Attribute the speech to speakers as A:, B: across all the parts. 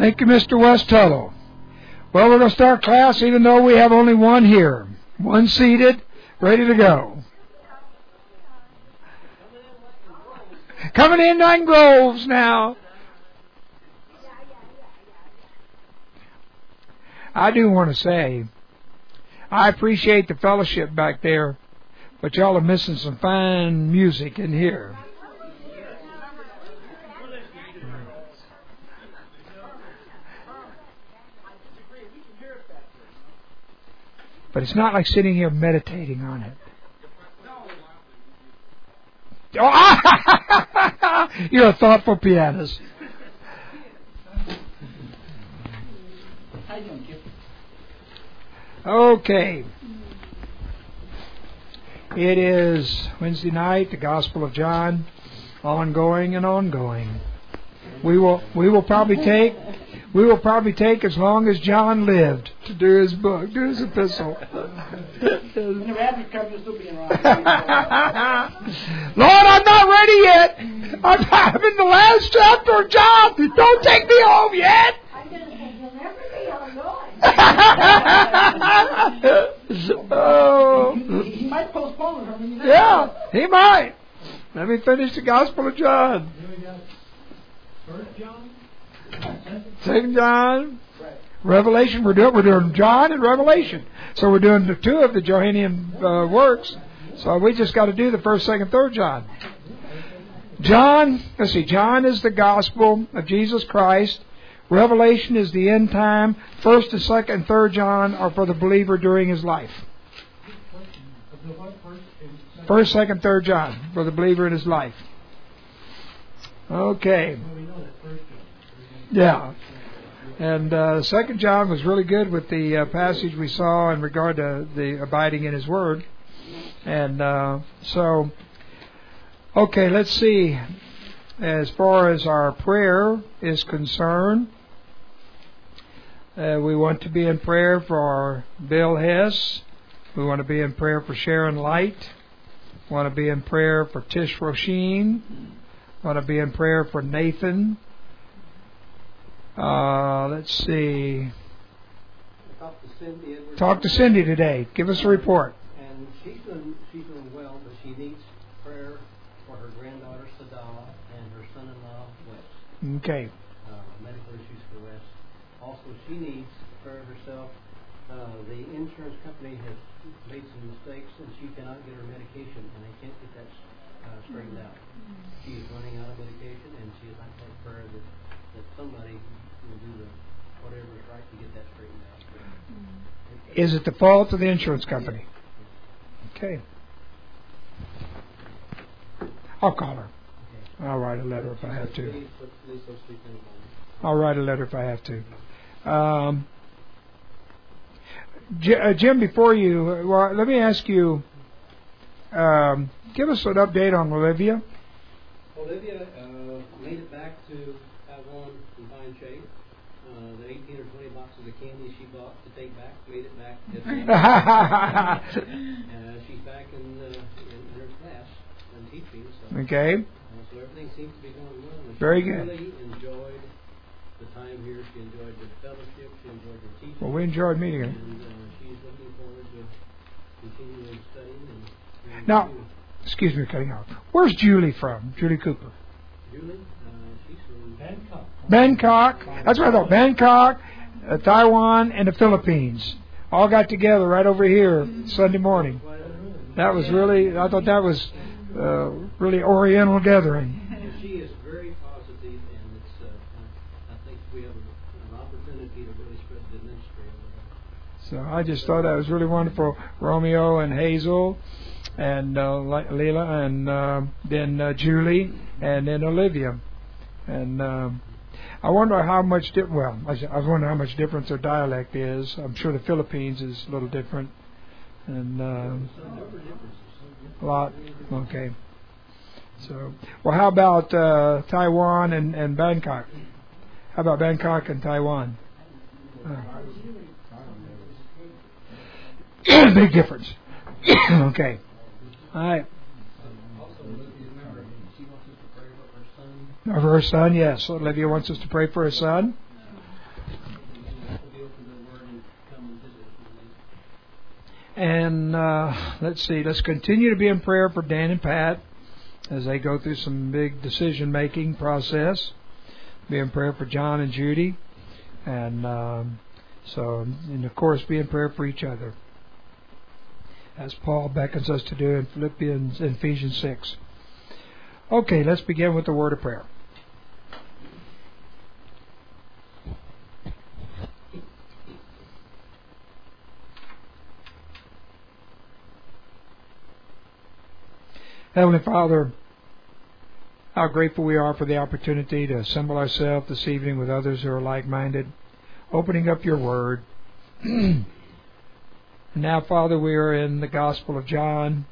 A: Thank you, Mr. Westuttle. Well, we're going to start class even though we have only one here. One seated, ready to go. Coming in like groves now. I do want to say, I appreciate the fellowship back there, but y'all are missing some fine music in here. But it's not like sitting here meditating on it. Oh, you're a thoughtful pianist. Okay. It is Wednesday night, the Gospel of John, ongoing and ongoing. We will probably take as long as John lived to do his book, do his epistle. Lord, I'm not ready yet. I'm in the last chapter of John. Don't take me home yet.
B: I'm going to say you'll never be ongoing.
A: Oh.
C: He might postpone it.
A: Yeah, he might. Let me finish the Gospel of John.
C: First John?
A: Second John, Revelation. We're doing John and Revelation. So we're doing the two of the Johannine works. So we just got to do the first, second, third John. John, let's see. John is the gospel of Jesus Christ. Revelation is the end time. First, and second, and third John are for the believer during his life. First, second, third John for the believer in his life. Okay. Yeah. And Second John was really good with the passage we saw in regard to the abiding in His Word. And so, okay, let's see. As far as our prayer is concerned, we want to be in prayer for Bill Hess. We want to be in prayer for Sharon Light. We want to be in prayer for Tish Rosheen. We want to be in prayer for Nathan. Let's see. Talk to Cindy today. Give us a report.
D: And she's doing well, but she needs prayer for her granddaughter Sadala and her son-in-law Wes.
A: Okay.
D: Medical issues for Wes. Also, she needs prayer herself. The insurance company has made some mistakes, and she cannot get her medication, and they can't get that straightened out. She is running out of medication, and she has not had prayer that somebody will do whatever is right to get that straightened out.
A: Is it the fault of the insurance company? Okay. I'll call her. I'll write a letter if I have to. I'll write a letter if I have to. Jim, before you, well, let me ask you, give us an update on Olivia.
D: Olivia made it back to Taiwan in fine shape. The 18 or 20 boxes of candy she bought to take back made it back. She's back in her class and teaching. So,
A: okay.
D: So everything seems to be going well. And
A: very
D: she
A: good.
D: Really enjoyed the time here. She enjoyed the fellowship. She enjoyed the teaching.
A: Well, we enjoyed meeting her.
D: And she's looking forward to continuing studying. And
A: now, excuse me for cutting off. Where's Julie from? Julie Cooper.
D: Julie, she's from Bangkok.
A: Bangkok. That's what I thought. Bangkok, Taiwan, and the Philippines all got together right over here Sunday morning. That was really. I thought that was really Oriental gathering.
D: She is very positive, and it's. I think we have an opportunity to really spread the ministry.
A: So I just thought that was really wonderful. Romeo and Hazel, and Leila, and then Julie, and then Olivia, and I wonder how much. I wonder how much difference their dialect is. I'm sure the Philippines is a little different, and a lot. Okay. So, well, how about Taiwan and Bangkok? How about Bangkok and Taiwan? Big difference. Okay. All right. Of her son, yes. Olivia wants us to pray for her son. And let's see, let's continue to be in prayer for Dan and Pat as they go through some big decision-making process. Be in prayer for John and Judy. And and of course, be in prayer for each other, as Paul beckons us to do in Ephesians 6. Okay, let's begin with the word of prayer. Heavenly Father, how grateful we are for the opportunity to assemble ourselves this evening with others who are like-minded, opening up your word. Now, Father, we are in the Gospel of John.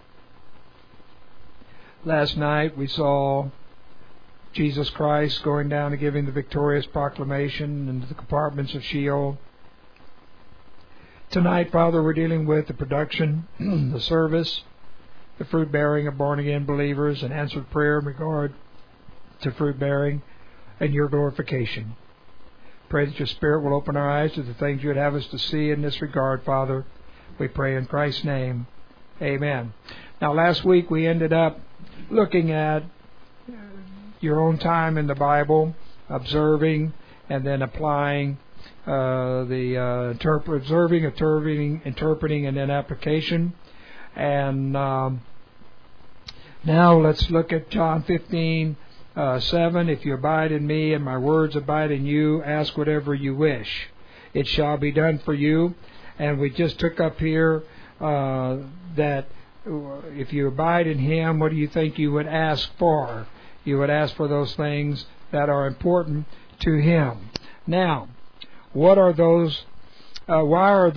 A: Last night we saw Jesus Christ going down and giving the victorious proclamation into the compartments of Sheol. Tonight, Father, we're dealing with the production, the service, the fruit-bearing of born-again believers, and answered prayer in regard to fruit-bearing and your glorification. Pray that your Spirit will open our eyes to the things you would have us to see in this regard, Father. We pray in Christ's name. Amen. Now, last week we ended up looking at your own time in the Bible, observing, and then applying observing, interpreting, and then application. And now let's look at John 15:7. If you abide in me and my words abide in you, ask whatever you wish. It shall be done for you. And we just took up here that if you abide in him, what do you think you would ask for? You would ask for those things that are important to him. Now, what are those? Why are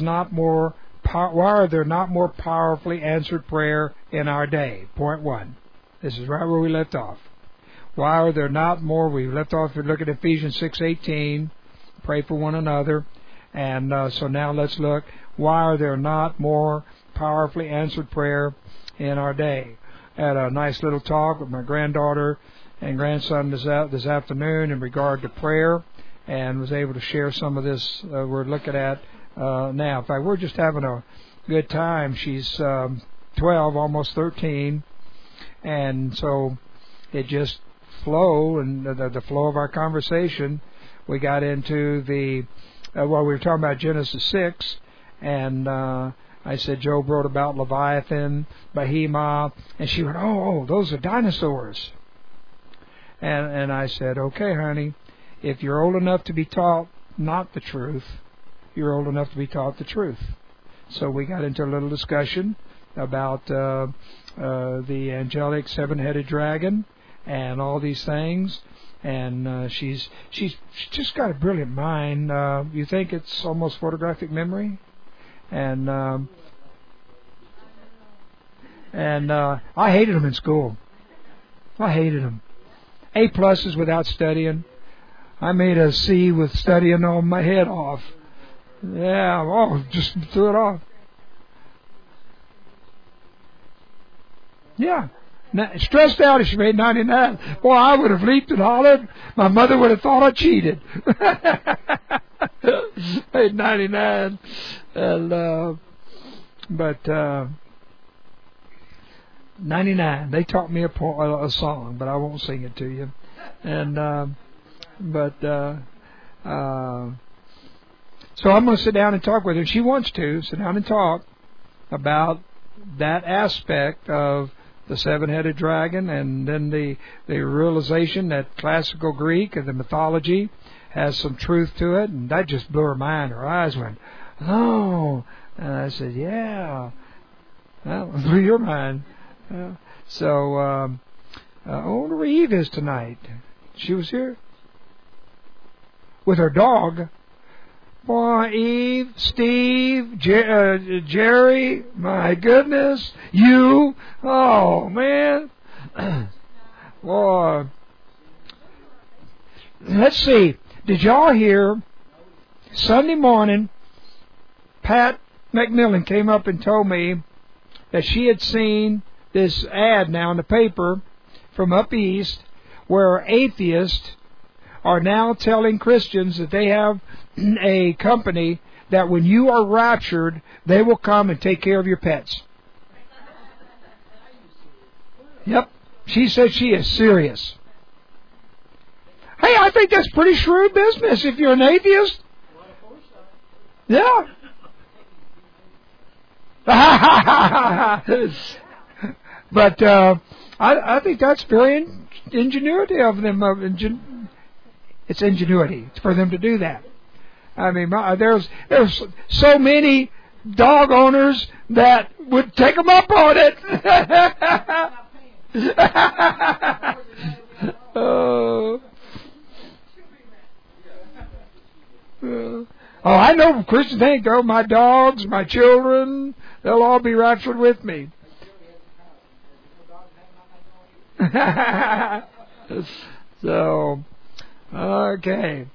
A: there not more powerfully answered prayer in our day? Point one. This is right where we left off. Why are there not more? We left off. We look at Ephesians 6:18. Pray for one another. And so now let's look. Why are there not more powerfully answered prayer in our day? I had a nice little talk with my granddaughter and grandson this afternoon in regard to prayer, and was able to share some of this we're looking at now. In fact, we're just having a good time. She's 12, almost 13, and so it just flowed, and the flow of our conversation, we got into we were talking about Genesis 6, and I said Job wrote about Leviathan, Behemoth, and she went, oh, those are dinosaurs. And I said, okay, honey, if you're old enough to be taught not the truth, you're old enough to be taught the truth. So we got into a little discussion about the angelic seven-headed dragon and all these things. And she's just got a brilliant mind. You think it's almost photographic memory, and I hated them in school. I hated them. A+ without studying. I made a C with studying on my head off. Yeah, just threw it off. Yeah. Stressed out if she made 99. Boy, I would have leaped and hollered. My mother would have thought I cheated. Made 99. And, but 99. They taught me a song, but I won't sing it to you. And so I'm going to sit down and talk with her. She wants to sit down and talk about that aspect of the seven-headed dragon, and then the realization that classical Greek and the mythology has some truth to it, and that just blew her mind. Her eyes went, oh. And I said, yeah. Well, blew your mind. So, where Eve is tonight. She was here with her dog. Boy, Eve, Steve, Jerry, my goodness, you, oh man, boy. Let's see, did y'all hear, Sunday morning, Pat McMillan came up and told me that she had seen this ad now in the paper from up east where atheists are now telling Christians that they have a company that when you are raptured, they will come and take care of your pets. Yep. She said she is serious. Hey, I think that's pretty shrewd business if you're an atheist. Yeah. But I think that's very ingenuity of them. It's ingenuity for them to do that. I mean, there's so many dog owners that would take them up on it. I know Christians think, oh, my dogs, my children, they'll all be raptured with me. So, okay.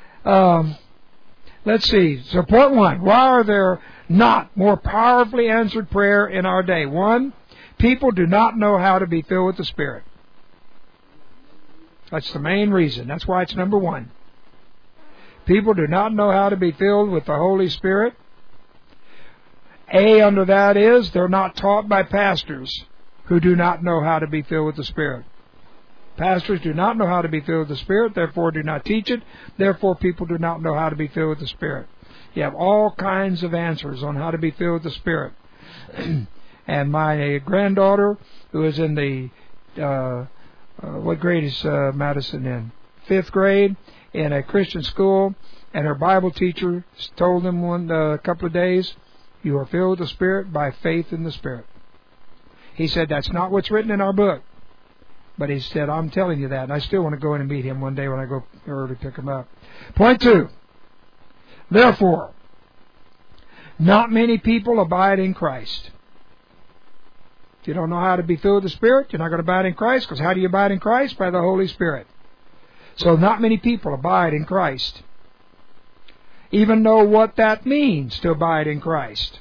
A: Let's see. So, point 1. Why are there not more powerfully answered prayer in our day? 1, people do not know how to be filled with the Spirit. That's the main reason. That's why it's number 1. People do not know how to be filled with the Holy Spirit. A under that is they're not taught by pastors who do not know how to be filled with the Spirit. Pastors do not know how to be filled with the Spirit, therefore do not teach it. Therefore, people do not know how to be filled with the Spirit. You have all kinds of answers on how to be filled with the Spirit. And my granddaughter, who is in the, what grade is Madison in? 5th grade, in a Christian school, and her Bible teacher told them a couple of days, you are filled with the Spirit by faith in the Spirit. He said, that's not what's written in our book. But he said, I'm telling you that. And I still want to go in and meet him one day when I go early to pick him up. Point 2. Therefore, not many people abide in Christ. If you don't know how to be filled with the Spirit, you're not going to abide in Christ. Because how do you abide in Christ? By the Holy Spirit. So not many people abide in Christ. Even know what that means to abide in Christ.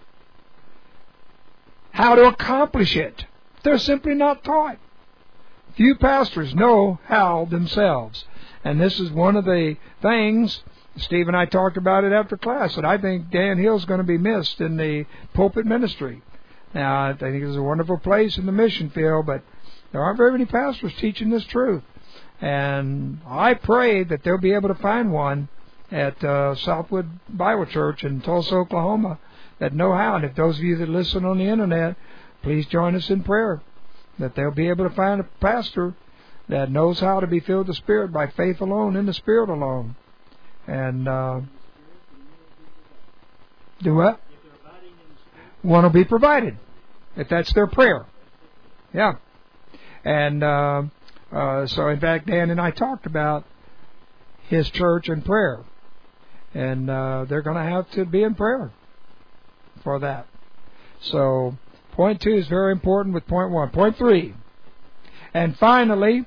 A: How to accomplish it. They're simply not taught. Few pastors know how themselves. And this is one of the things, Steve and I talked about it after class, that I think Dan Hill's going to be missed in the pulpit ministry. Now, I think it's a wonderful place in the mission field, but there aren't very many pastors teaching this truth. And I pray that they'll be able to find one at Southwood Bible Church in Tulsa, Oklahoma, that know how. And if those of you that listen on the internet, please join us in prayer, that they'll be able to find a pastor that knows how to be filled with the Spirit by faith alone, in the Spirit alone. And do what? One will be provided, if that's their prayer. Yeah. And so, in fact, Dan and I talked about his church and prayer. And they're going to have to be in prayer for that. So, point 2 is very important with point 1. Point 3. And finally,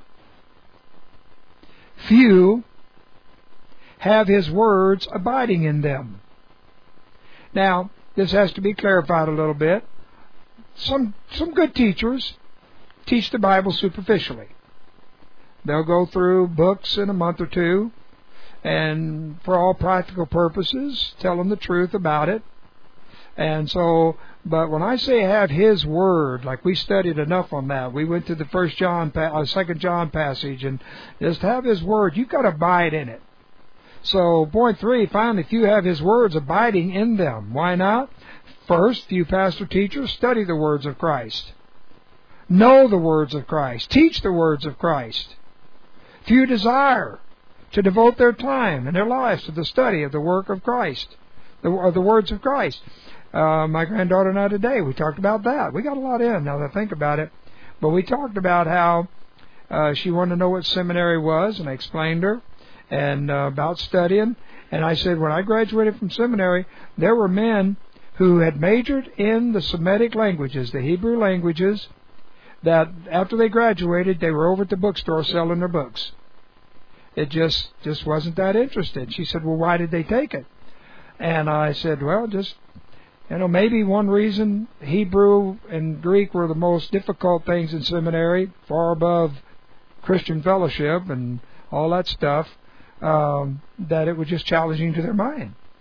A: few have His words abiding in them. Now, this has to be clarified a little bit. Some good teachers teach the Bible superficially. They'll go through books in a month or two, and for all practical purposes, tell them the truth about it. And so, but when I say have His Word, like we studied enough on that, we went to the 2 John passage, and just have His Word. You've got to abide in it. So, point 3, finally, few have His words abiding in them. Why not? First, few pastor teachers study the words of Christ. Know the words of Christ. Teach the words of Christ. Few desire to devote their time and their lives to the study of the work of Christ, the words of Christ. My granddaughter and I today, we talked about that. We got a lot in, now that I think about it. But we talked about how she wanted to know what seminary was, and I explained her, and about studying. And I said, when I graduated from seminary, there were men who had majored in the Semitic languages, the Hebrew languages, that after they graduated, they were over at the bookstore selling their books. It just wasn't that interested. She said, well, why did they take it? And I said, well, just, maybe one reason Hebrew and Greek were the most difficult things in seminary, far above Christian fellowship and all that stuff, that it was just challenging to their mind.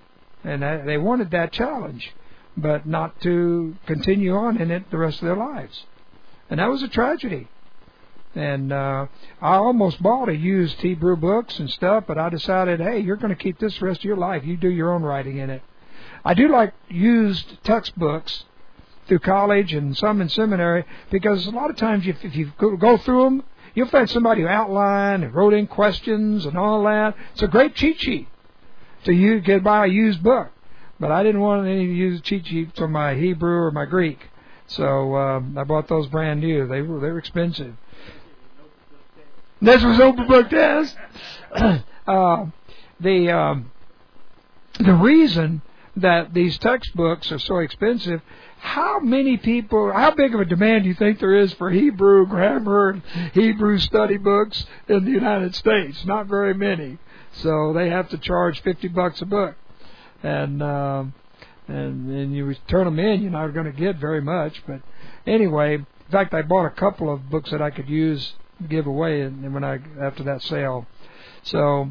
A: And they wanted that challenge, but not to continue on in it the rest of their lives. And that was a tragedy. And I almost bought a used Hebrew books and stuff, but I decided, hey, you're going to keep this the rest of your life. You do your own writing in it. I do like used textbooks through college and some in seminary, because a lot of times if you go through them, you'll find somebody who outlined and wrote in questions and all that. It's a great cheat sheet to get by a used book. But I didn't want any used cheat sheets for my Hebrew or my Greek. So I bought those brand new. They were expensive. This was open book test. The reason that these textbooks are so expensive, how big of a demand do you think there is for Hebrew grammar and Hebrew study books in the United States? Not very many. So they have to charge $50 a book. And you turn them in, you're not going to get very much. But anyway, in fact, I bought a couple of books that I could give away after that sale. So,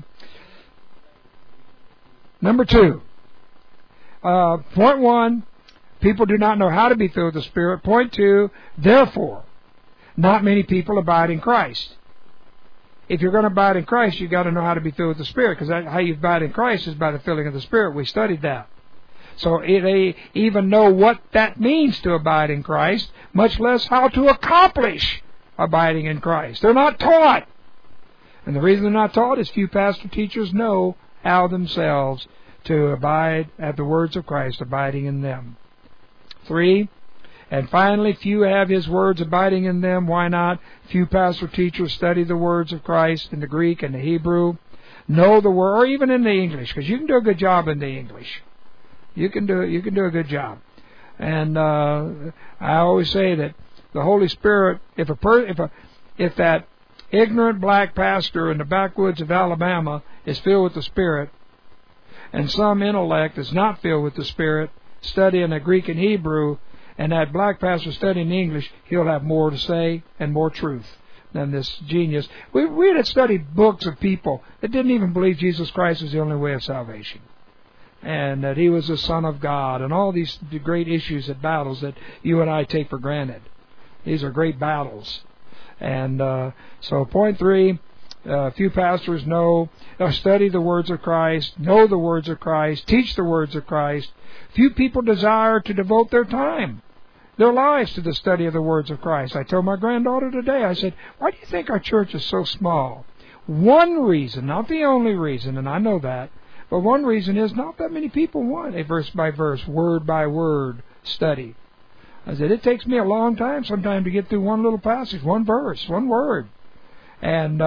A: number 2. Point 1, people do not know how to be filled with the Spirit. Point 2, therefore, not many people abide in Christ. If you're going to abide in Christ, you've got to know how to be filled with the Spirit, because how you abide in Christ is by the filling of the Spirit. We studied that. So they even know what that means to abide in Christ, much less how to accomplish abiding in Christ. They're not taught. And the reason they're not taught is few pastor teachers know how themselves to abide at the words of Christ, abiding in them. 3, and finally, few have His words abiding in them. Why not? Few pastor teachers study the words of Christ in the Greek and the Hebrew, know the word, or even in the English, because you can do a good job in the English. You can do a good job. And I always say that the Holy Spirit, if that ignorant black pastor in the backwoods of Alabama is filled with the Spirit, and some intellect is not filled with the Spirit, studying the Greek and Hebrew, and that black pastor studying English, he'll have more to say and more truth than this genius. We had studied books of people that didn't even believe Jesus Christ was the only way of salvation, and that He was the Son of God, and all these great issues and battles that you and I take for granted. These are great battles. And so point 3, few pastors study the words of Christ, know the words of Christ, teach the words of Christ. Few people desire to devote their time, their lives, to the study of the words of Christ. I told my granddaughter today, I said, why do you think our church is so small? One reason, not the only reason, and I know that, but one reason is not that many people want a verse by verse, word by word study. I said, it takes me a long time sometimes to get through one little passage, one verse, one word. And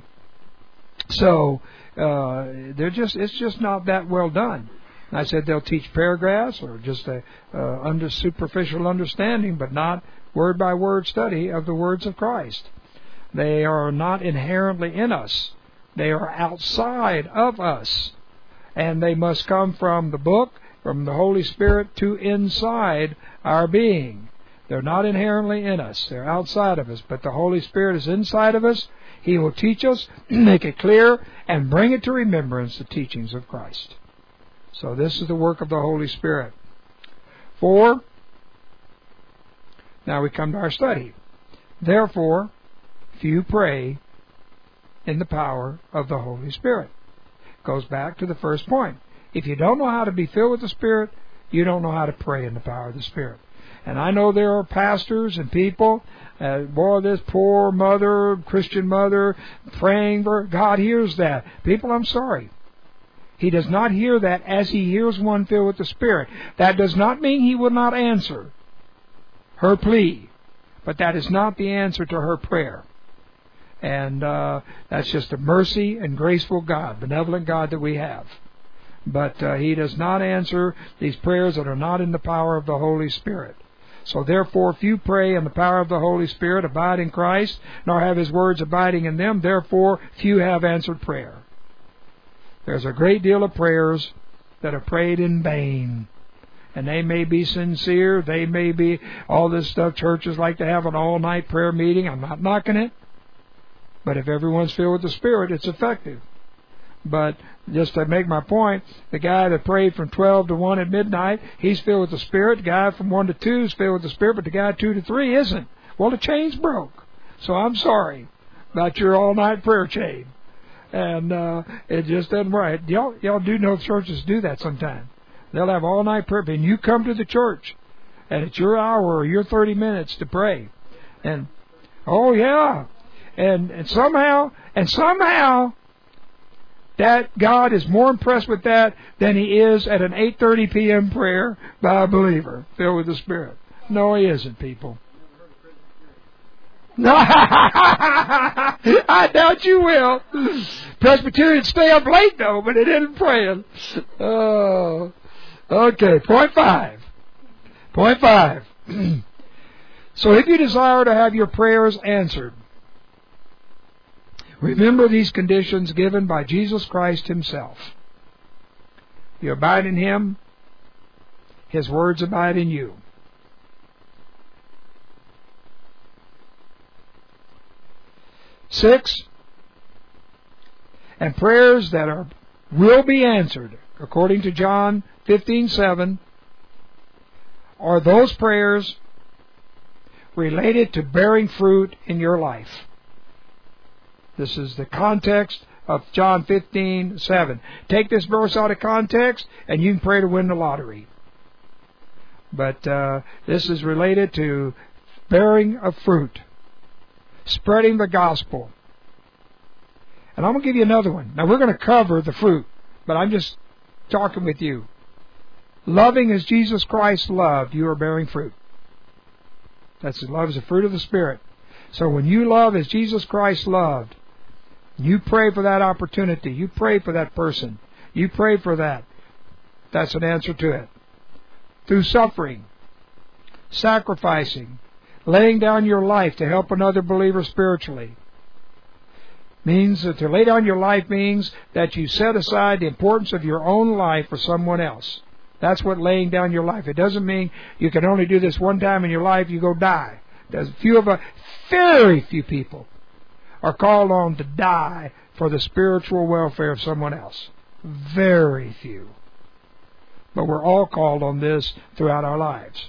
A: it's just not that well done. I said they'll teach paragraphs or just a superficial understanding, but not word by word study of the words of Christ. They are not inherently in us. They are outside of us. And they must come from the book, from the Holy Spirit to inside our being. They're not inherently in us. They're outside of us. But the Holy Spirit is inside of us. He will teach us, make it clear, and bring it to remembrance the teachings of Christ. So this is the work of the Holy Spirit. 4, now we come to our study. Therefore, few pray in the power of the Holy Spirit. Goes back to the first point. If you don't know how to be filled with the Spirit, you don't know how to pray in the power of the Spirit. And I know there are pastors and people, this poor mother, Christian mother, praying for God hears that. People, I'm sorry. He does not hear that as He hears one filled with the Spirit. That does not mean He will not answer her plea, but that is not the answer to her prayer. And that's just a mercy and graceful God, benevolent God that we have. But He does not answer these prayers that are not in the power of the Holy Spirit. So therefore, few pray in the power of the Holy Spirit, abide in Christ, nor have His words abiding in them. Therefore, few have answered prayer. There's a great deal of prayers that are prayed in vain. And they may be sincere. They may be all this stuff. Churches like to have an all-night prayer meeting. I'm not knocking it. But if everyone's filled with the Spirit, it's effective. But just to make my point, the guy that prayed from 12 to 1 at midnight, he's filled with the Spirit. The guy from 1 to 2 is filled with the Spirit, but the guy 2 to 3 isn't. Well, the chain's broke. So I'm sorry about your all-night prayer chain. And it just doesn't right. Y'all do know churches do that sometimes. They'll have all-night prayer, and you come to the church, and it's your hour or your 30 minutes to pray. And, oh, yeah. And somehow, that God is more impressed with that than He is at an 8:30 p.m. prayer by a believer filled with the Spirit. No, He isn't, people. No, I doubt you will. Presbyterians stay up late, though, but it isn't praying. Oh, okay, point 5. Point 5. So if you desire to have your prayers answered, remember these conditions given by Jesus Christ Himself. You abide in Him, His words abide in you. Six, and prayers that will be answered, according to John 15:7, are those prayers related to bearing fruit in your life. This is the context of John 15:7. Take this verse out of context, and you can pray to win the lottery. But this is related to bearing of fruit, spreading the gospel. And I'm going to give you another one. Now, we're going to cover the fruit, but I'm just talking with you. Loving as Jesus Christ loved, you are bearing fruit. That's love is the fruit of the Spirit. So when you love as Jesus Christ loved, you pray for that opportunity. You pray for that person. You pray for that. That's an answer to it. Through suffering, sacrificing, laying down your life to help another believer spiritually. Means that to lay down your life means that you set aside the importance of your own life for someone else. That's what laying down your life. It doesn't mean you can only do this one time in your life, you go die. There's very few people are called on to die for the spiritual welfare of someone else. Very few. But we're all called on this throughout our lives.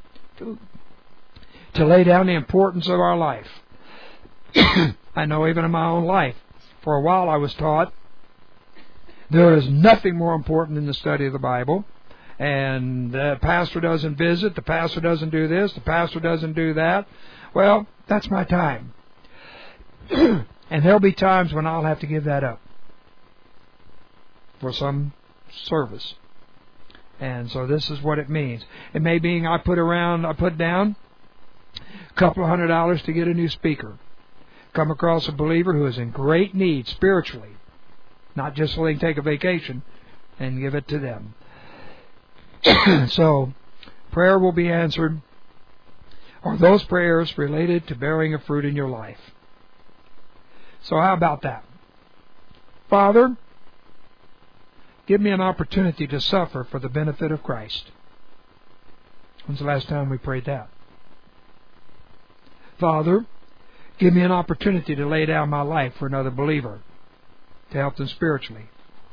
A: To lay down the importance of our life. I know even in my own life, for a while I was taught there is nothing more important than the study of the Bible. And the pastor doesn't visit, the pastor doesn't do this, the pastor doesn't do that. Well, that's my time. And there'll be times when I'll have to give that up for some service. And so this is what it means. It may mean I put down a couple of $100 to get a new speaker. Come across a believer who is in great need spiritually, not just so they can take a vacation, and give it to them. So, prayer will be answered. Are those prayers related to bearing a fruit in your life? So how about that? Father, give me an opportunity to suffer for the benefit of Christ. When's the last time we prayed that? Father, give me an opportunity to lay down my life for another believer, to help them spiritually.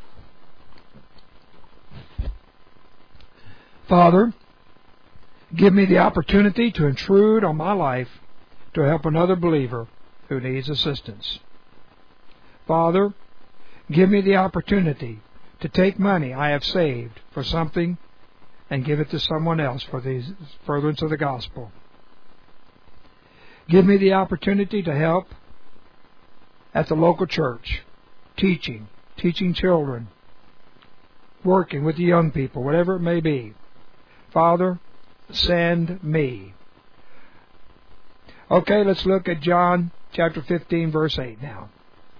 A: Father, give me the opportunity to intrude on my life to help another believer who needs assistance. Father, give me the opportunity to take money I have saved for something and give it to someone else for the furtherance of the gospel. Give me the opportunity to help at the local church, teaching children, working with the young people, whatever it may be. Father, send me. Okay, let's look at John chapter 15, verse 8 now.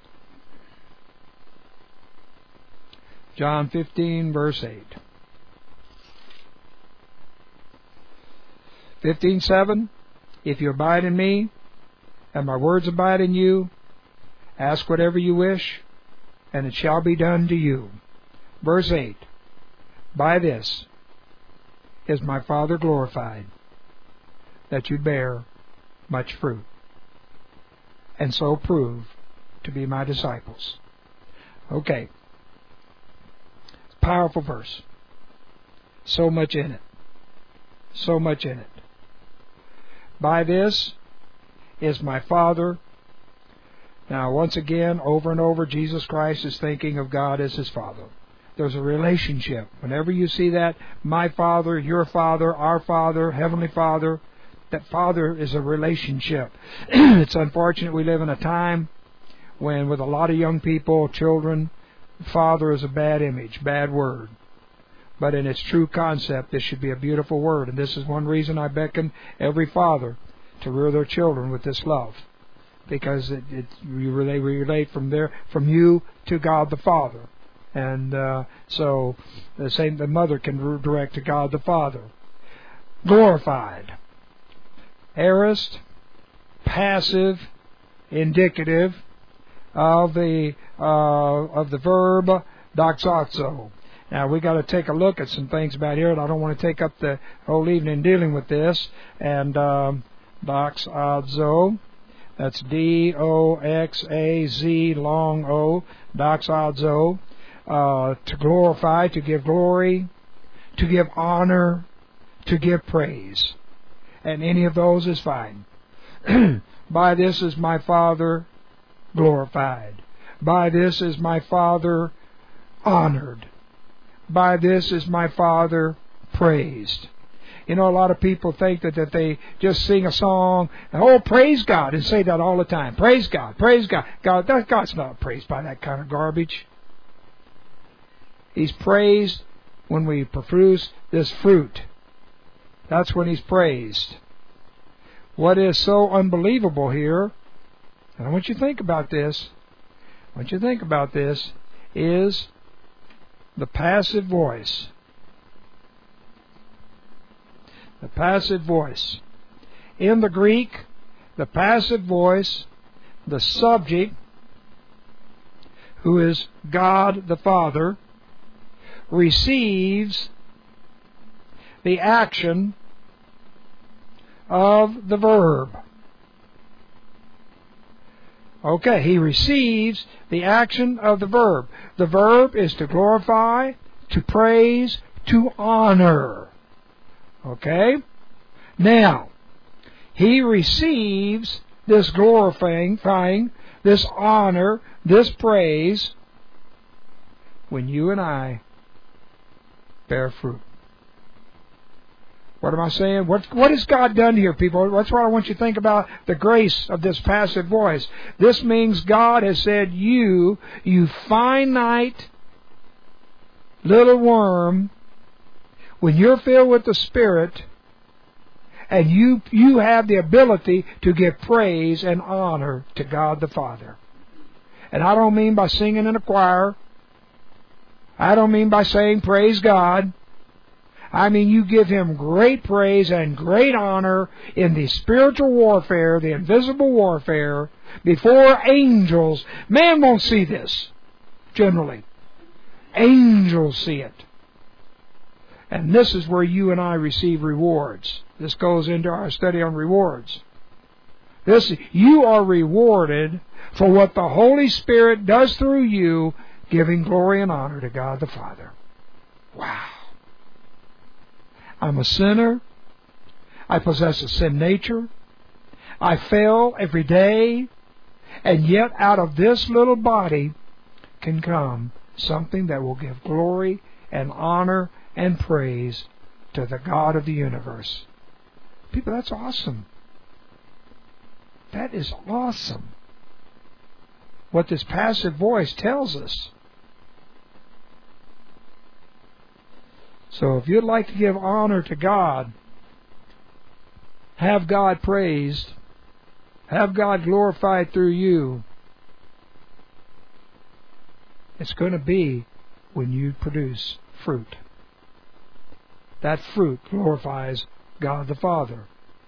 A: John 15, verse 8. 15:7. If you abide in me, and my words abide in you, ask whatever you wish, and it shall be done to you. Verse 8. By this is my Father glorified, that you bear much fruit, and so prove to be my disciples. Okay, powerful verse. So much in it. So much in it. By this is my Father. Now, once again, over and over, Jesus Christ is thinking of God as His Father. There's a relationship. Whenever you see that, my Father, your Father, our Father, Heavenly Father, that Father is a relationship. It's unfortunate we live in a time when, with a lot of young people, children, Father is a bad image, bad word. But in its true concept, this should be a beautiful word. And this is one reason I beckon every father to rear their children with this love. Because they relate from you to God the Father. And so the mother can direct to God the Father. Glorified. Aorist, passive, indicative of the verb doxazo. Now we got to take a look at some things about here, and I don't want to take up the whole evening dealing with this. And doxazo, that's D-O-X-A-Z long O, doxazo, to glorify, to give glory, to give honor, to give praise. And any of those is fine. By this is my Father glorified. By this is my Father honored. By this is my Father praised. You know, a lot of people think that they just sing a song and, oh, praise God, and say that all the time. Praise God, praise God. God's not praised by that kind of garbage. He's praised when we produce this fruit. That's when He's praised. What is so unbelievable here, and I want you to think about this, is the passive voice. The passive voice. In the Greek, the passive voice, the subject, who is God the Father, receives the action of the verb. Okay, He receives the action of the verb. The verb is to glorify, to praise, to honor. Okay? Now, He receives this glorifying, this honor, this praise, when you and I bear fruit. What am I saying? What has God done here, people? That's what I want you to think about, the grace of this passive voice. This means God has said, you finite little worm, when you're filled with the Spirit, and you have the ability to give praise and honor to God the Father. And I don't mean by singing in a choir. I don't mean by saying praise God. I mean you give Him great praise and great honor in the spiritual warfare, the invisible warfare, before angels. Man won't see this, generally. Angels see it. And this is where you and I receive rewards. This goes into our study on rewards. You are rewarded for what the Holy Spirit does through you, giving glory and honor to God the Father. Wow. I'm a sinner. I possess a sin nature. I fail every day. And yet out of this little body can come something that will give glory and honor and praise to the God of the universe. People, that's awesome. That is awesome. What this passive voice tells us. So if you'd like to give honor to God, have God praised, have God glorified through you, it's going to be when you produce fruit. That fruit glorifies God the Father.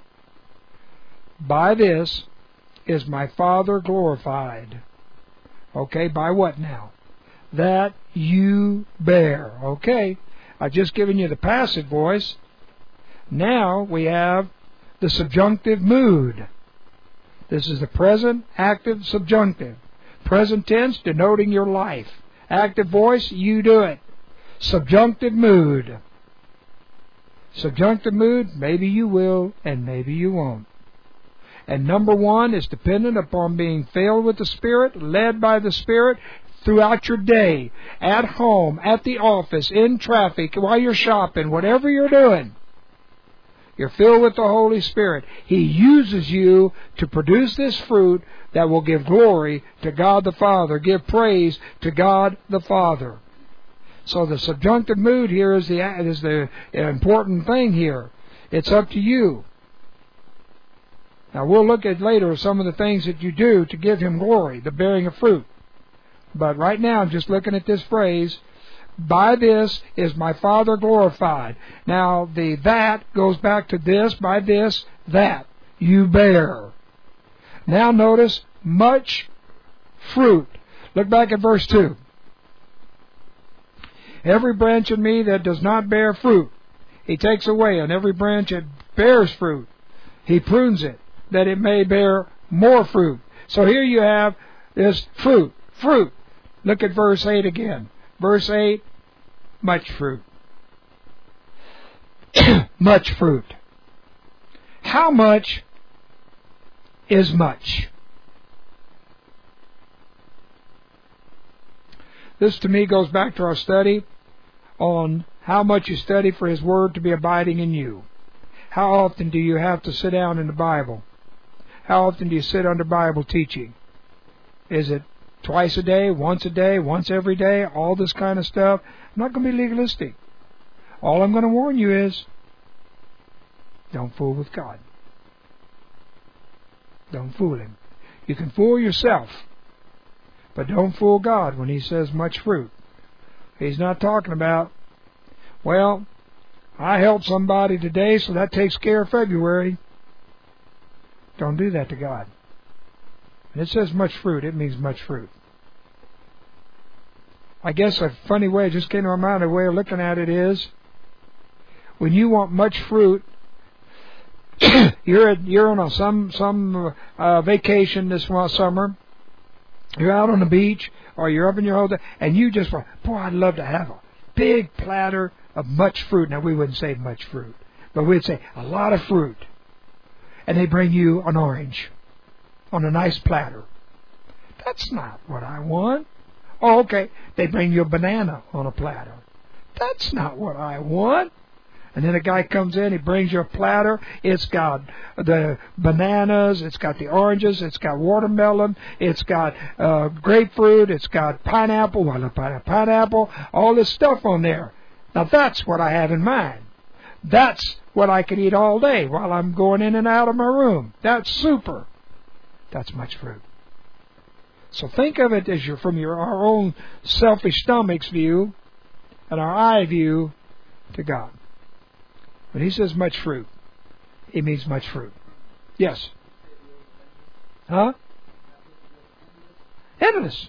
A: By this is my Father glorified. Okay, by what now? That you bear. Okay, I've just given you the passive voice. Now we have the subjunctive mood. This is the present active subjunctive. Present tense denoting your life. Active voice, you do it. Subjunctive mood. Subjunctive mood, maybe you will and maybe you won't. And number one is dependent upon being filled with the Spirit, led by the Spirit throughout your day, at home, at the office, in traffic, while you're shopping, whatever you're doing. You're filled with the Holy Spirit. He uses you to produce this fruit that will give glory to God the Father, give praise to God the Father. So the subjunctive mood here is the important thing here. It's up to you. Now we'll look at later some of the things that you do to give Him glory, the bearing of fruit. But right now I'm just looking at this phrase, by this is my Father glorified. Now the that goes back to this, by this, that you bear. Now notice, much fruit. Look back at verse 2. Every branch in me that does not bear fruit, He takes away, and every branch that bears fruit, He prunes it, that it may bear more fruit. So here you have this fruit. Look at verse 8 again. Verse 8, much fruit. Much fruit. How much is much? This to me goes back to our study on how much you study for His Word to be abiding in you. How often do you have to sit down in the Bible? How often do you sit under Bible teaching? Is it twice a day, once every day, all this kind of stuff? I'm not going to be legalistic. All I'm going to warn you is, don't fool with God. Don't fool Him. You can fool yourself, but don't fool God when He says much fruit. He's not talking about, well, I helped somebody today, so that takes care of February. Don't do that to God. When it says much fruit, it means much fruit. I guess a funny way, just came to my mind, a way of looking at it is, when you want much fruit, you're on some vacation this summer. You're out on the beach, or you're up in your hotel, and you just want, boy, I'd love to have a big platter of much fruit. Now, we wouldn't say much fruit, but we'd say a lot of fruit. And they bring you an orange on a nice platter. That's not what I want. Oh, okay. They bring you a banana on a platter. That's not what I want. And then a guy comes in, he brings you a platter. It's got the bananas, it's got the oranges, it's got watermelon, it's got grapefruit, it's got pineapple, pineapple, all this stuff on there. Now that's what I have in mind. That's what I could eat all day while I'm going in and out of my room. That's super. That's much fruit. So think of it as from our own selfish stomach's view and our eye view to God. When He says much fruit, it means much fruit. Yes? Huh? Endless.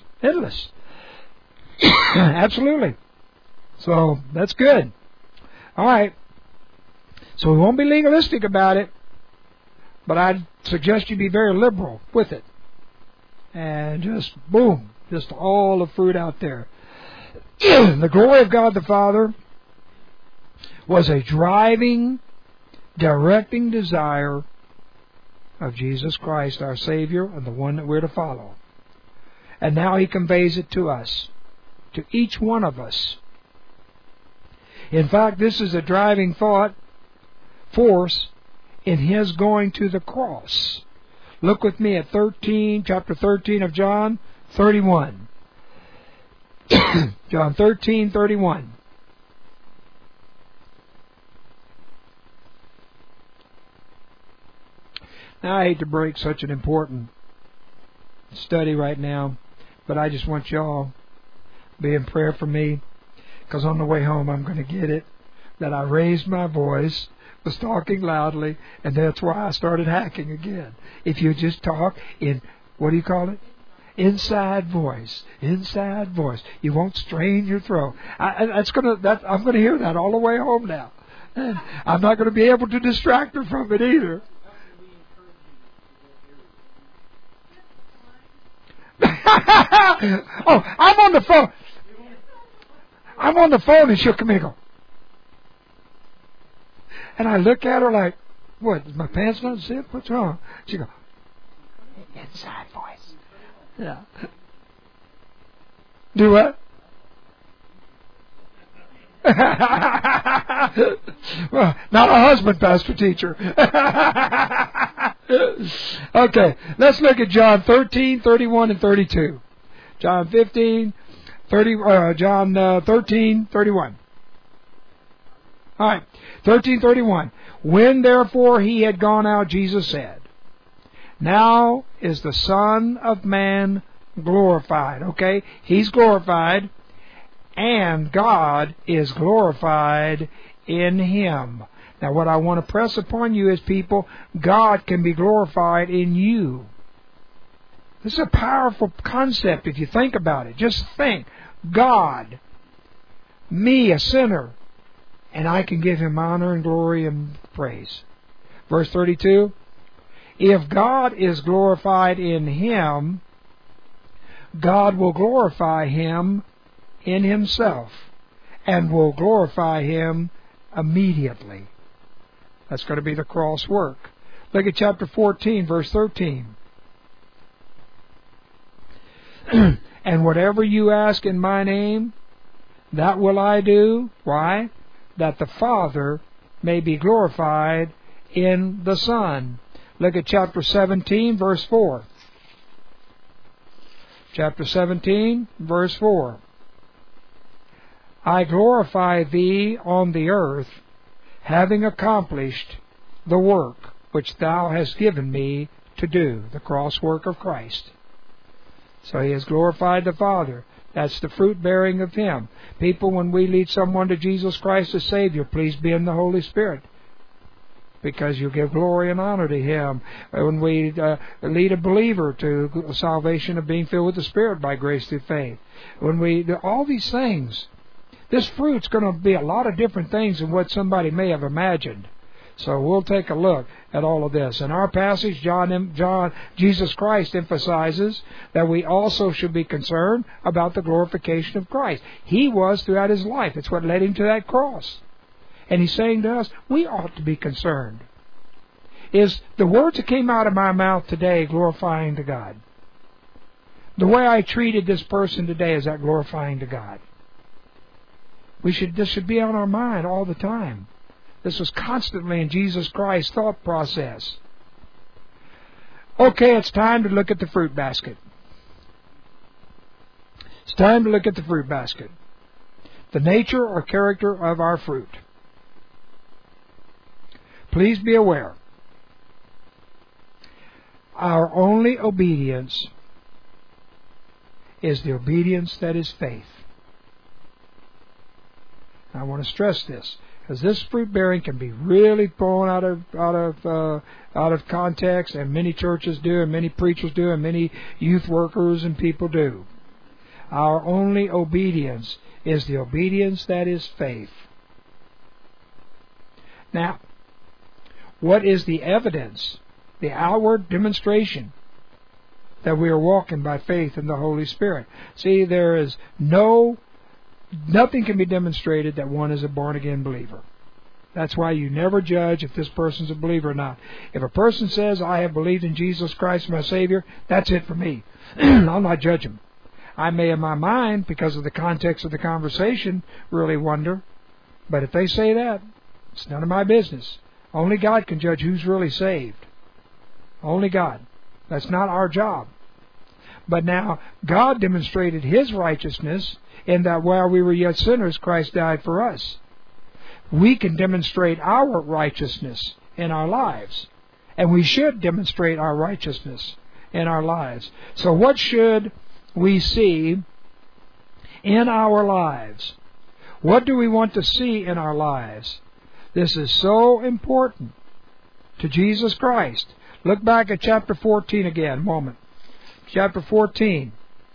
A: Absolutely. So that's good. All right. So we won't be legalistic about it, but I'd suggest you be very liberal with it. And just, boom, just all the fruit out there. The glory of God the Father was a driving, directing desire of Jesus Christ, our Savior, and the one that we're to follow. And now He conveys it to us, to each one of us. In fact, this is a driving force in His going to the cross. Look with me at chapter 13 of John 31. John 13:31. Now, I hate to break such an important study right now, but I just want y'all to be in prayer for me, because on the way home I'm going to get it, that I raised my voice, was talking loudly, and that's why I started hacking again. If you just talk in, what do you call it? Inside voice. You won't strain your throat. I'm going to hear that all the way home now. And I'm not going to be able to distract her from it either. Oh, I'm on the phone. I'm on the phone, and she'll come in and go. And I look at her like, what, is my pants not zipped? What's wrong? She go, inside voice. Yeah. Do what? Well, not a husband, pastor, teacher. Okay, let's look at John 13, 31, and 32. John 13, 31. All right, 13:31. When therefore he had gone out, Jesus said, now is the Son of Man glorified. Okay, He's glorified, and God is glorified in Him. Now what I want to press upon you is, people, God can be glorified in you. This is a powerful concept if you think about it. Just think, God, me, a sinner, and I can give Him honor and glory and praise. Verse 32, if God is glorified in Him, God will glorify Him in Himself and will glorify Him immediately. That's going to be the cross work. Look at chapter 14, verse 13. And whatever you ask in my name, that will I do. Why? That the Father may be glorified in the Son. Look at chapter 17, verse 4. Chapter 17, verse 4. I glorify thee on the earth, having accomplished the work which thou hast given me to do, the cross work of Christ. So He has glorified the Father. That's the fruit bearing of Him. People, when we lead someone to Jesus Christ as Savior, please be in the Holy Spirit, because you give glory and honor to Him. When we lead a believer to salvation of being filled with the Spirit by grace through faith. When we do all these things, this fruit's going to be a lot of different things than what somebody may have imagined. So we'll take a look at all of this. In our passage, Jesus Christ emphasizes that we also should be concerned about the glorification of Christ. He was throughout His life. It's what led Him to that cross. And He's saying to us, we ought to be concerned. Is the words that came out of my mouth today glorifying to God? The way I treated this person today, is that glorifying to God? This should be on our mind all the time. This was constantly in Jesus Christ's thought process. Okay, it's time to look at the fruit basket. It's time to look at the fruit basket. The nature or character of our fruit. Please be aware, our only obedience is the obedience that is faith. I want to stress this, because this fruit bearing can be really thrown out of context, and many churches do, and many preachers do, and many youth workers and people do. Our only obedience is the obedience that is faith. Now, what is the evidence, the outward demonstration that we are walking by faith in the Holy Spirit? See, there is nothing can be demonstrated that one is a born-again believer. That's why you never judge if this person's a believer or not. If a person says, I have believed in Jesus Christ my Savior, that's it for me. I'll not judge him. I may in my mind, because of the context of the conversation, really wonder. But if they say that, it's none of my business. Only God can judge who's really saved. Only God. That's not our job. But now, God demonstrated His righteousness in that while we were yet sinners, Christ died for us. We can demonstrate our righteousness in our lives. And we should demonstrate our righteousness in our lives. So what should we see in our lives? What do we want to see in our lives? This is so important to Jesus Christ. Look back at chapter 14 again, a moment. Chapter 14.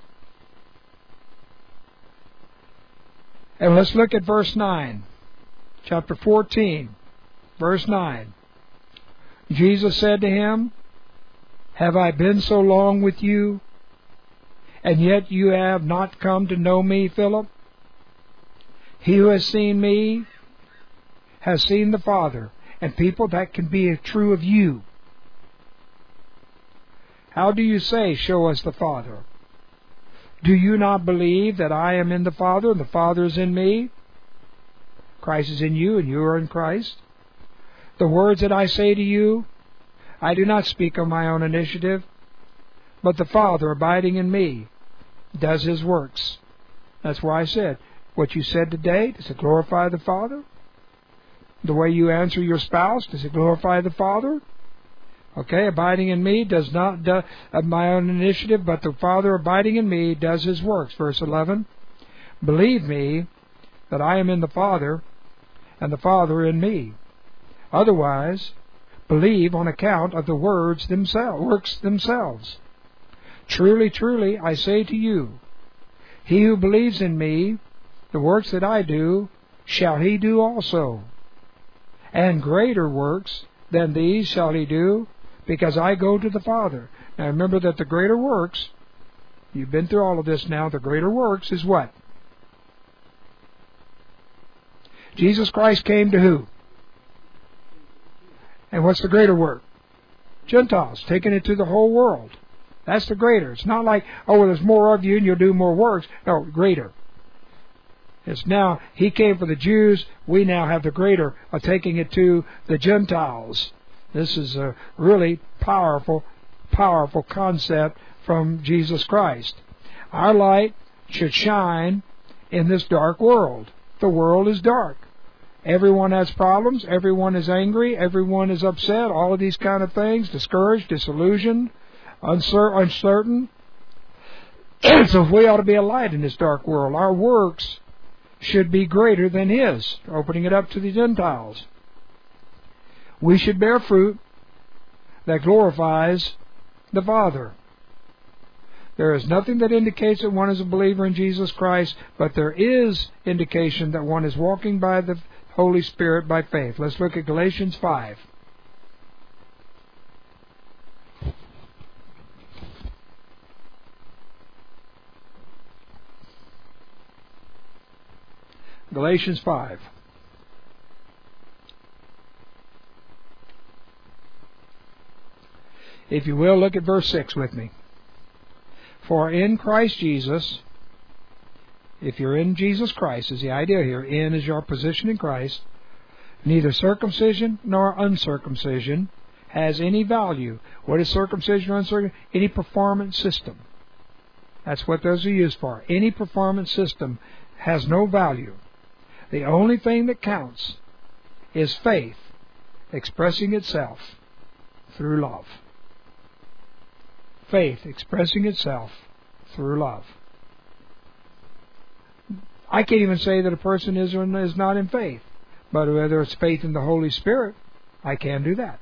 A: And let's look at verse 9. Chapter 14, verse 9. Jesus said to him, have I been so long with you, and yet you have not come to know me, Philip? He who has seen me has seen the Father. And people, that can be true of you. How do you say, show us the Father? Do you not believe that I am in the Father and the Father is in me? Christ is in you and you are in Christ. The words that I say to you, I do not speak on my own initiative, but the Father abiding in me does His works. That's why I said, what you said today, does it glorify the Father? The way you answer your spouse, does it glorify the Father? Okay, abiding in me does not do of my own initiative, but the Father abiding in me does His works. Verse 11, believe me that I am in the Father, and the Father in me. Otherwise, believe on account of the works themselves. Truly, truly, I say to you, he who believes in me, the works that I do, shall he do also. And greater works than these shall he do, because I go to the Father. Now remember that the greater works, you've been through all of this now, the greater works is what? Jesus Christ came to who? And what's the greater work? Gentiles, taking it to the whole world. That's the greater. It's not like, oh, well, there's more of you and you'll do more works. No, greater. It's now, He came for the Jews. We now have the greater of taking it to the Gentiles. This is a really powerful concept from Jesus Christ. Our light should shine in this dark world. The world is dark. Everyone has problems. Everyone is angry. Everyone is upset. All of these kind of things. Discouraged, disillusioned, uncertain. So we ought to be a light in this dark world. Our works should be greater than His, opening it up to the Gentiles. We should bear fruit that glorifies the Father. There is nothing that indicates that one is a believer in Jesus Christ, but there is indication that one is walking by the Holy Spirit by faith. Let's look at Galatians 5. Galatians 5. If you will, look at verse 6 with me. For in Christ Jesus, if you're in Jesus Christ, is the idea here. In is your position in Christ. Neither circumcision nor uncircumcision has any value. What is circumcision or uncircumcision? Any performance system. That's what those are used for. Any performance system has no value. The only thing that counts is faith expressing itself through love. Faith expressing itself through love. I can't even say that a person is or is not in faith. But whether it's faith in the Holy Spirit, I can do that.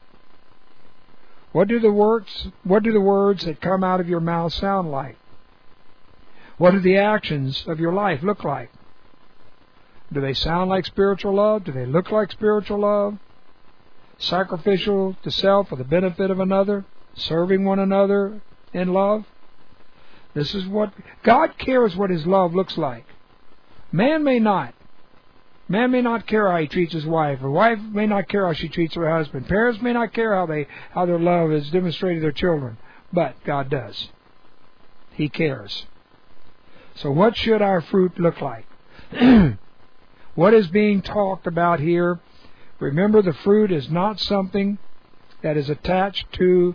A: What do the words that come out of your mouth sound like? What do the actions of your life look like? Do they sound like spiritual love? Do they look like spiritual love? Sacrificial to self for the benefit of another? Serving one another in love? This is what God cares what His love looks like. Man may not. Man may not care how he treats his wife. A wife may not care how she treats her husband. Parents may not care how their love is demonstrated to their children. But God does. He cares. So what should our fruit look like? What is being talked about here? Remember, the fruit is not something that is attached to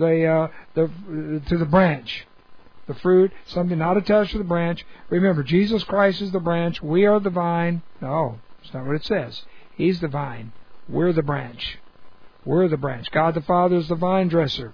A: the branch. The fruit, something not attached to the branch. Remember, Jesus Christ is the branch. We are the vine. No, that's not what it says. He's the vine. We're the branch. We're the branch. God the Father is the vine dresser.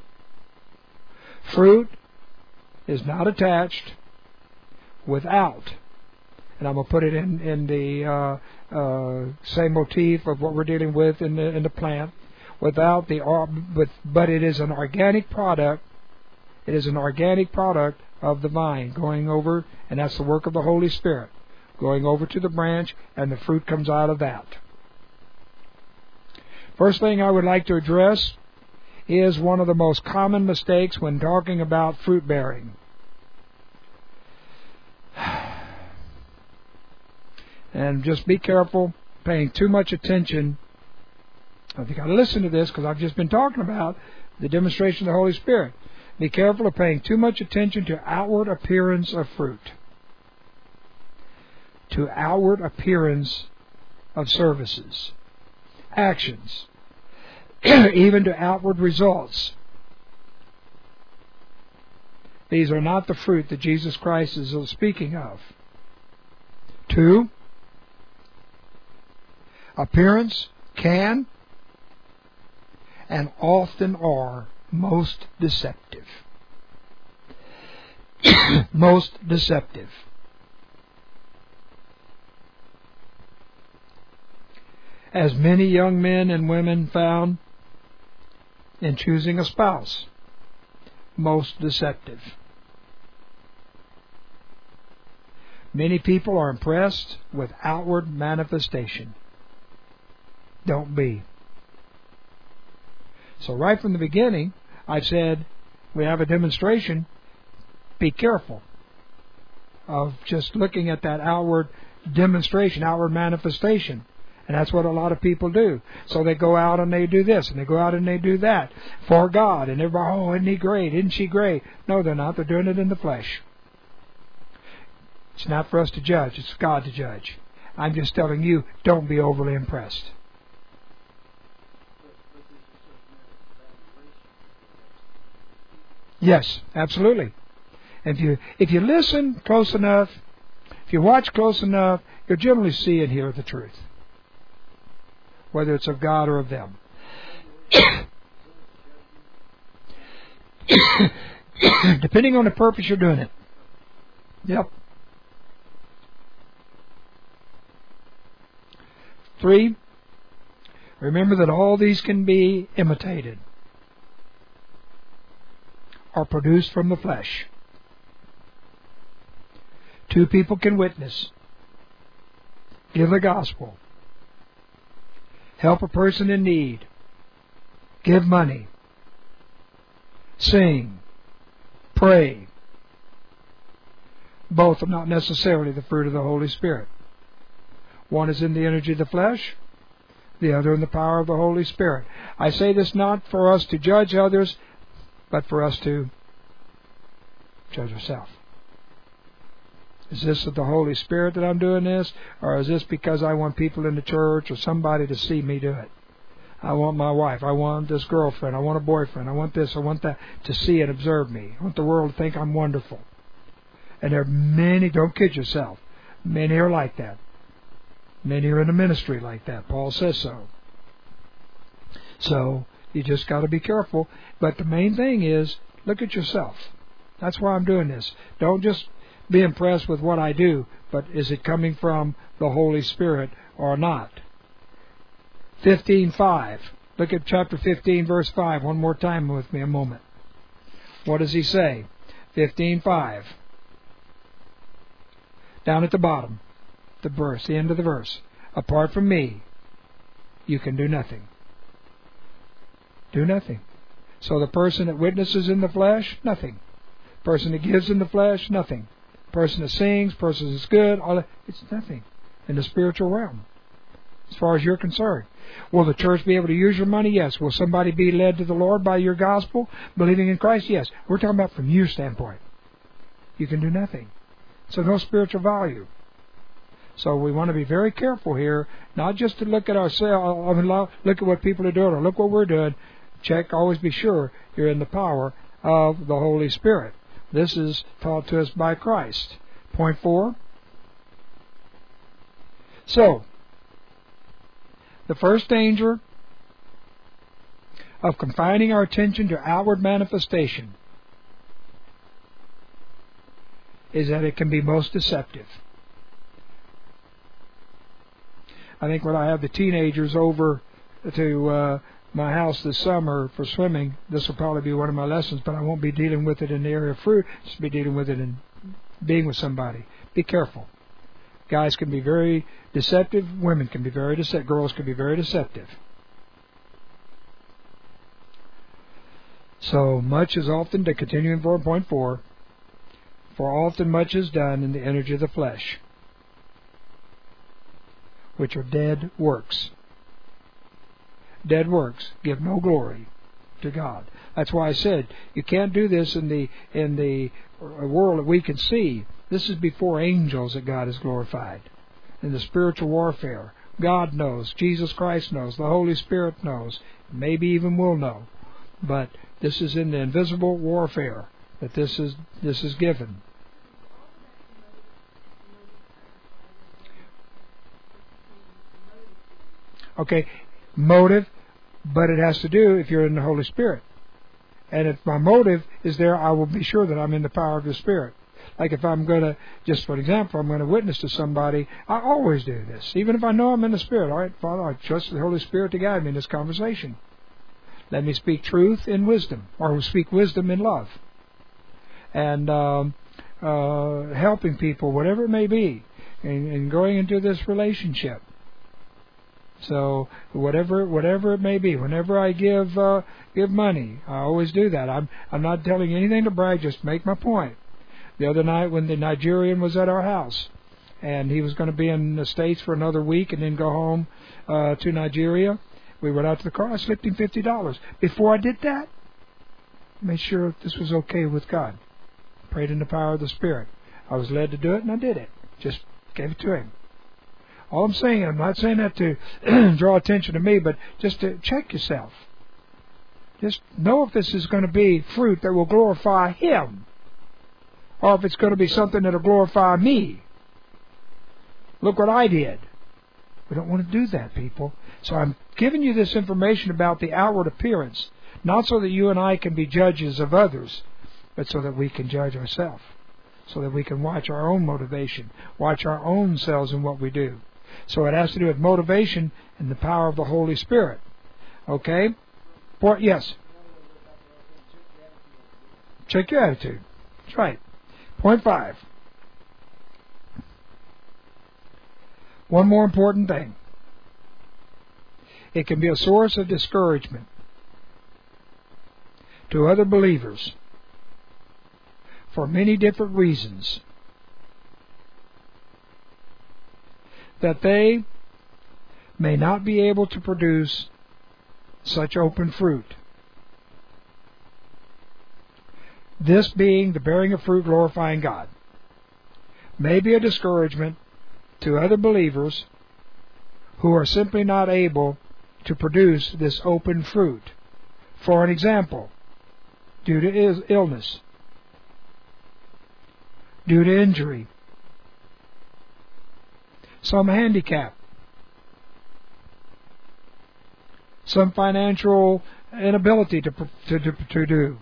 A: Fruit is not attached without. And I'm going to put it in the same motif of what we're dealing with in the plant. But it is an organic product. It is an organic product of the vine going over, and that's the work of the Holy Spirit, going over to the branch, and the fruit comes out of that. First thing I would like to address is one of the most common mistakes when talking about fruit bearing. And just be careful paying too much attention. You've got to listen to this because I've just been talking about the demonstration of the Holy Spirit. Be careful of paying too much attention to outward appearance of fruit, to outward appearance of services, actions, even to outward results. These are not the fruit that Jesus Christ is speaking of. 2, appearance can and often are most deceptive. Most deceptive. As many young men and women found in choosing a spouse, most deceptive. Many people are impressed with outward manifestation. Don't be. So right from the beginning, I've said we have a demonstration. Be careful of just looking at that outward demonstration, outward manifestation. And that's what a lot of people do. So they go out and they do this, and they go out and they do that for God. And everybody, oh, isn't he great? Isn't she great? No, they're not. They're doing it in the flesh. It's not for us to judge. It's God to judge. I'm just telling you, don't be overly impressed. Yes, absolutely. If you listen close enough, if you watch close enough, you'll generally see and hear the truth, whether it's of God or of them. Depending on the purpose you're doing it. Yep. 3, remember that all these can be imitated or produced from the flesh. 2 people can witness, give the gospel, help a person in need, give money, sing, pray. Both are not necessarily the fruit of the Holy Spirit. One is in the energy of the flesh, the other in the power of the Holy Spirit. I say this not for us to judge others, but for us to judge ourselves. Is this of the Holy Spirit that I'm doing this? Or is this because I want people in the church or somebody to see me do it? I want my wife. I want this girlfriend. I want a boyfriend. I want this. I want that to see and observe me. I want the world to think I'm wonderful. And there are many, don't kid yourself, many are like that. Many are in the ministry like that. Paul says so. So, you just got to be careful. But the main thing is, look at yourself. That's why I'm doing this. Don't just be impressed with what I do, but is it coming from the Holy Spirit or not? 15:5. Look at chapter 15, verse 5. One more time with me a moment. What does he say? 15:5. Down at the bottom, the verse, the end of the verse. Apart from me, you can do nothing. Do nothing. So the person that witnesses in the flesh, nothing. Person that gives in the flesh, nothing. Person that sings, person that's good, all that, it's nothing in the spiritual realm, as far as you're concerned. Will the church be able to use your money? Yes. Will somebody be led to the Lord by your gospel, believing in Christ? Yes. We're talking about from your standpoint. You can do nothing. So no spiritual value. So we want to be very careful here, not just to look at ourselves, look at what people are doing, or look what we're doing. Check, always be sure you're in the power of the Holy Spirit. This is taught to us by Christ. Point 4. So, the first danger of confining our attention to outward manifestation is that it can be most deceptive. I think when I have the teenagers over to my house this summer for swimming, this will probably be one of my lessons, but I won't be dealing with it in the area of fruit. Just be dealing with it in being with somebody. Be careful. Guys can be very deceptive. Women can be very deceptive. Girls can be very deceptive. So much is often, to continue in 4.4, for often much is done in the energy of the flesh. which are dead works. Dead works give no glory to God. That's why I said you can't do this in the world that we can see. This is before angels that God is glorified. In the spiritual warfare, God knows, Jesus Christ knows, the Holy Spirit knows, maybe even will know. But this is in the invisible warfare that this is given. Okay, motive, but it has to do if you're in the Holy Spirit. And if my motive is there, I will be sure that I'm in the power of the Spirit. Like if I'm going to, just for example, I'm going to witness to somebody, I always do this. Even if I know I'm in the Spirit. All right, Father, I trust the Holy Spirit to guide me in this conversation. Let me speak truth in wisdom, or speak wisdom in love. And helping people, whatever it may be, and going into this relationship. So whatever it may be, whenever I give money, I always do that. I'm not telling you anything to brag, just make my point. The other night when the Nigerian was at our house, and he was going to be in the States for another week and then go home to Nigeria, we went out to the car. I slipped him $50. Before I did that, I made sure this was okay with God. Prayed in the power of the Spirit. I was led to do it, and I did it. Just gave it to him. All I'm saying, I'm not saying that to draw attention to me, but just to check yourself. Just know if this is going to be fruit that will glorify Him, or if it's going to be something that will glorify me. Look what I did. We don't want to do that, people. So I'm giving you this information about the outward appearance, not so that you and I can be judges of others, but so that we can judge ourselves, so that we can watch our own motivation, watch our own selves in what we do. So it has to do with motivation and the power of the Holy Spirit. Okay? Yes. Check your attitude. That's right. Point 5. One more important thing. It can be a source of discouragement to other believers for many different reasons. That they may not be able to produce such open fruit. This being the bearing of fruit glorifying God. May be a discouragement to other believers who are simply not able to produce this open fruit. For an example, due to illness, due to injury, some handicap, some financial inability to do.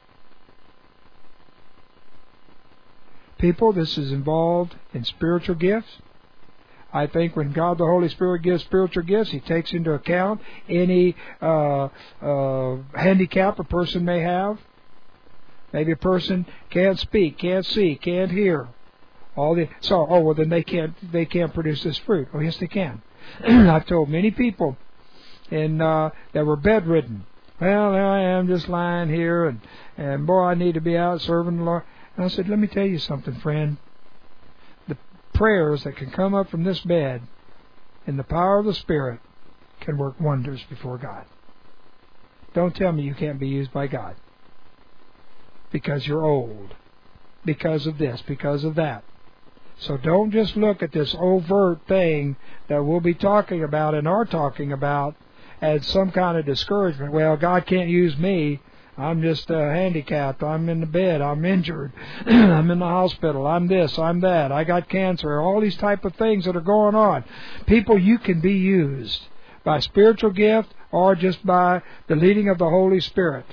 A: People, this is involved in spiritual gifts. I think when God the Holy Spirit gives spiritual gifts, He takes into account any handicap a person may have. Maybe a person can't speak, can't see, can't hear. Then they can't produce this fruit. Oh, yes, they can. I've told many people that were bedridden. Well, there I am, just lying here, and boy, I need to be out serving the Lord. And I said, let me tell you something, friend. The prayers that can come up from this bed in the power of the Spirit can work wonders before God. Don't tell me you can't be used by God because you're old, because of this, because of that. So don't just look at this overt thing that we'll be talking about and are talking about as some kind of discouragement. Well, God can't use me. I'm just handicapped. I'm in the bed. I'm injured. I'm in the hospital. I'm this. I'm that. I got cancer. All these type of things that are going on. People, you can be used by spiritual gift or just by the leading of the Holy Spirit.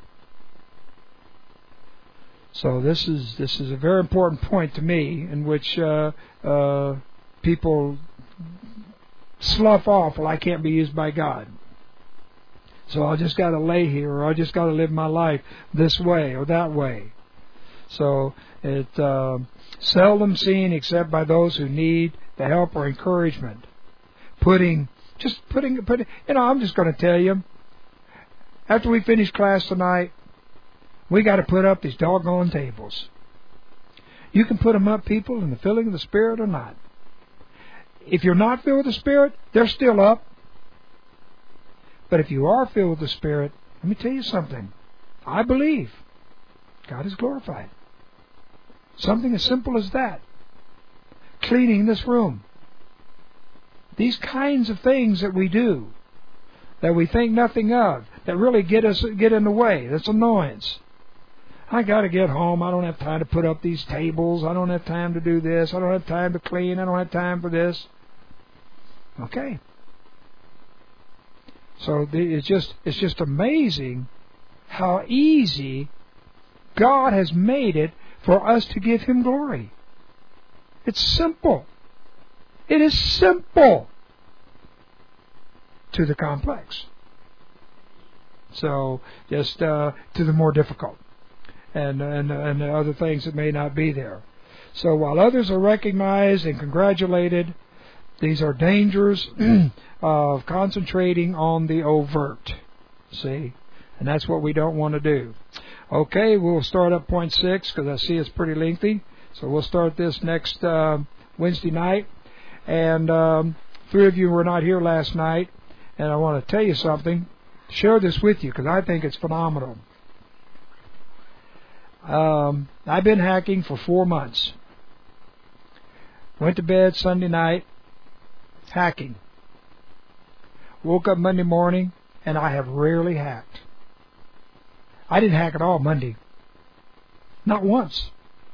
A: So this is a very important point to me, in which people slough off. Well, I can't be used by God, so I just got to lay here, or I just got to live my life this way or that way. So it's seldom seen except by those who need the help or encouragement. I'm just going to tell you. After we finish class tonight, we got to put up these doggone tables. You can put them up, people, in the filling of the Spirit or not. If you're not filled with the Spirit, they're still up. But if you are filled with the Spirit, let me tell you something. I believe God is glorified. Something as simple as that. Cleaning this room. These kinds of things that we do, that we think nothing of, that really get in the way. That's annoyance. I got to get home. I don't have time to put up these tables. I don't have time to do this. I don't have time to clean. I don't have time for this. Okay. So it's just amazing how easy God has made it for us to give Him glory. It's simple. It is simple to the complex. So just to the more difficult. And the other things that may not be there. So while others are recognized and congratulated, these are dangers of concentrating on the overt. See? And that's what we don't want to do. Okay, we'll start up point 6 because I see it's pretty lengthy. So we'll start this next Wednesday night. And 3 of you were not here last night. And I want to tell you something. Share this with you because I think it's phenomenal. I've been hacking for 4 months. Went to bed Sunday night, hacking. Woke up Monday morning, and I have rarely hacked. I didn't hack at all Monday. Not once.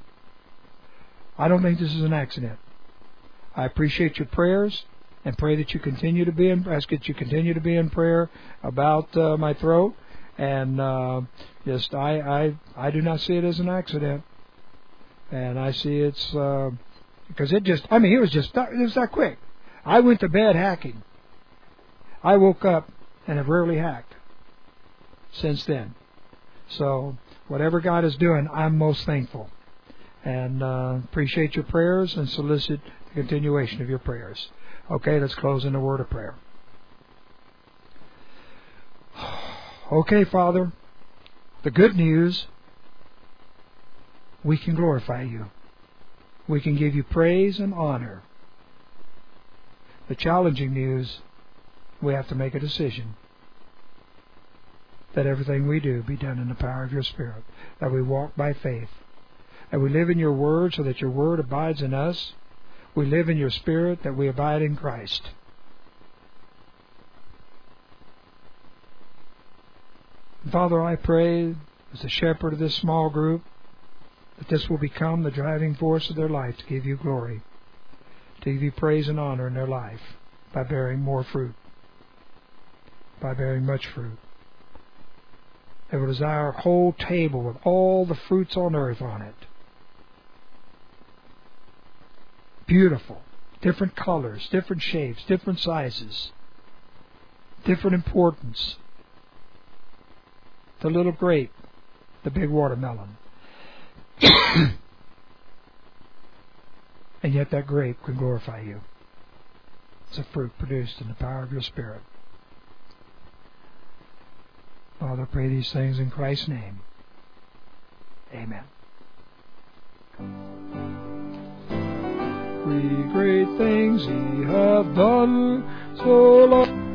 A: I don't think this is an accident. I appreciate your prayers and pray that you continue to be ask that you continue to be in prayer about my throat. And I do not see it as an accident. And I see it's because it was that quick. I went to bed hacking. I woke up and have rarely hacked since then. So whatever God is doing, I'm most thankful. And appreciate your prayers and solicit the continuation of your prayers. Okay, let's close in a word of prayer. Okay, Father, the good news, we can glorify you. We can give you praise and honor. The challenging news, we have to make a decision that everything we do be done in the power of your Spirit, that we walk by faith, that we live in your word so that your word abides in us. We live in your Spirit, that we abide in Christ. Father, I pray as the shepherd of this small group that this will become the driving force of their life to give you glory, to give you praise and honor in their life by bearing more fruit, by bearing much fruit. They will desire a whole table with all the fruits on earth on it. Beautiful, different colors, different shapes, different sizes, different importance. The little grape, the big watermelon. And yet that grape can glorify you. It's a fruit produced in the power of your Spirit. Father, I pray these things in Christ's name. Amen. Great things He hath done so long.